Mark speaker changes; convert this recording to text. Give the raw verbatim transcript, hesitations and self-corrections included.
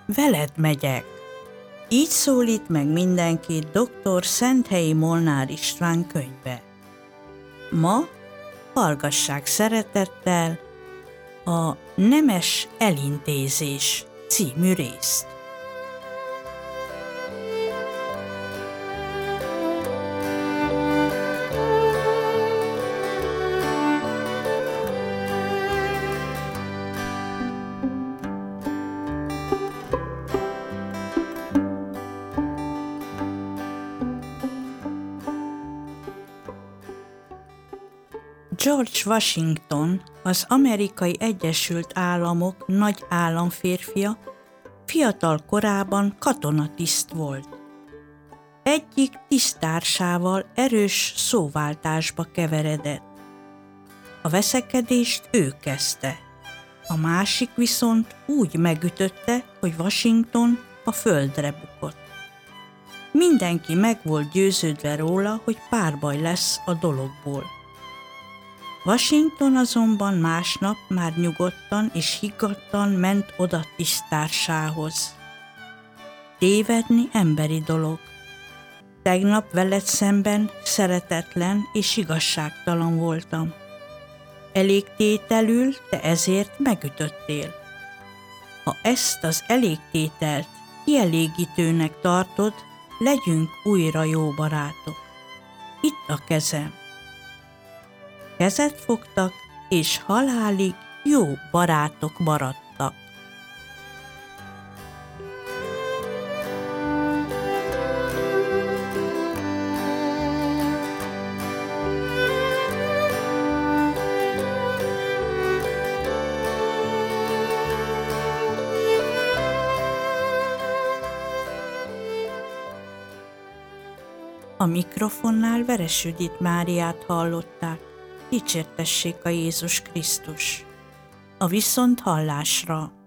Speaker 1: veled megyek. Így szólít meg mindenkit doktor Szenthelyi Molnár István könyve. Ma hallgassák szeretettel a Nemes elintézés című részt. George Washington, az Amerikai Egyesült Államok nagy államférfia, fiatal korában katonatiszt volt. Egyik tiszttársával erős szóváltásba keveredett. A veszekedést ő kezdte, a másik viszont úgy megütötte, hogy Washington a földre bukott. Mindenki meg volt győződve róla, hogy párbaj lesz a dologból. Washington azonban másnap már nyugodtan és higgadtan ment oda tiszttársához. Tévedni emberi dolog. Tegnap veled szemben szeretetlen és igazságtalan voltam. Elégtételül te ezért megütöttél. Ha ezt az elégtételt kielégítőnek tartod, legyünk újra jó barátok. Itt a kezem. Kezet fogtak, és halálig jó barátok maradtak. A mikrofonnál Veres Judit Máriát hallották. Dicsértessék a Jézus Krisztus! A viszonthallásra!